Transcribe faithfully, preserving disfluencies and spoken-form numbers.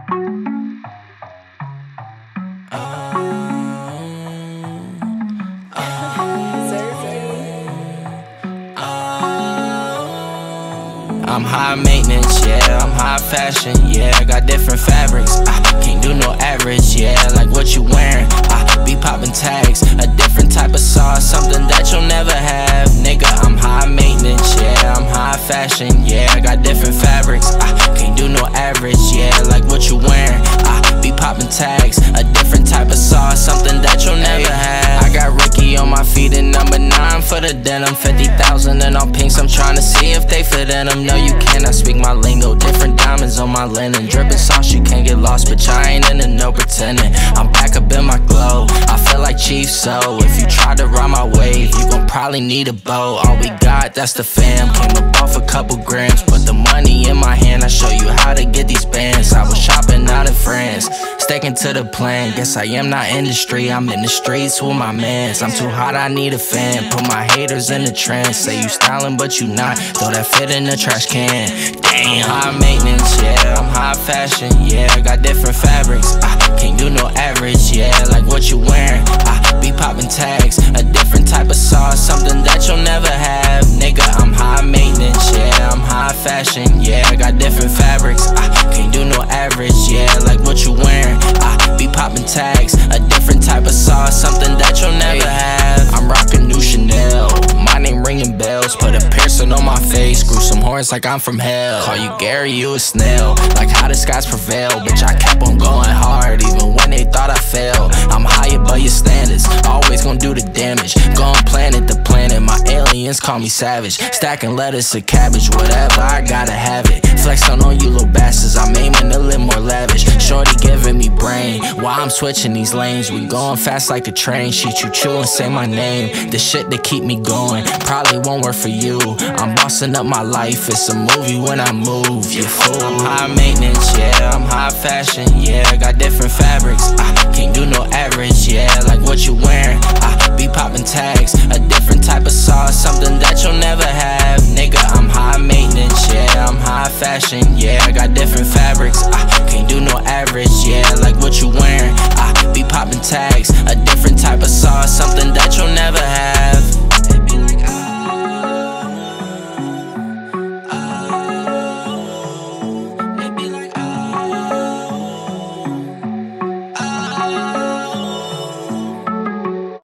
I'm high maintenance, yeah, I'm high fashion, yeah, I got different fabrics, I can't do no average, yeah, like what you wearing, I be popping tags, a different type of sauce, something that you'll never have, nigga, I'm high maintenance, yeah, I'm high fashion, yeah, I got different fabrics, I can't do no average, yeah, like what you wearing, I be popping tags, a different type of sauce, something that you'll never have, I got Ricky on my feet and number nine for the denim, fifty thousand and all pinks, I'm trying to see if they fit in them, no you cannot speak my lingo, different diamonds on my linen, dripping sauce, you can't get lost, but I ain't into no pretending, I'm back up in my glow, I feel like Chief, so if you try to ride my wave, you gon' probably need a bow, all we got, that's the fam, came up off a couple grams, put the money in my hand, I show you how to get these bands, I was shopping out in France, sticking to the plan, guess I am not industry, I'm in the streets with my mans, I'm too hot, I need a fan, put my haters in the trance, say you styling but you not, throw that fit in the trash can. Damn, high maintenance, yeah, I'm high fashion, yeah, I got different fabrics, I can't do no average, yeah, like what you wearing, I be popping tags, a different type of sauce, something that you'll never have, nigga, I'm high maintenance, yeah, I'm high fashion, yeah, I got different fabrics, I can't do no average, yeah, like what you wearing, I be popping tags, a different type of sauce, something that you'll never have, I'm rocking new Chanel, my name ringing bells, put a piercing on my face, grew some horns like I'm from hell, call you Gary, you a snail, like how the skies prevail, bitch I kept on going hard, even when they thought I failed, I'm high above your standards, always gonna do the damage, going planet to planet, my aliens call me savage, stacking lettuce or cabbage, whatever, I gotta have it, flexing on you little bastards, I'm aiming a little more lavish, shorty giving me brain, while I'm switching these lanes, we going fast like a train, she choo choo and say my name, the shit that keep me going, probably won't work for you, I'm bossing up my life, it's a movie when I move, you fool. I'm high maintenance, yeah, I'm high fashion, yeah, I got different fabrics, I can't do no average, yeah, like what you wearing, I be popping tags, a different type of sauce, something that you'll never have, nigga, I'm high maintenance, yeah, I'm high fashion,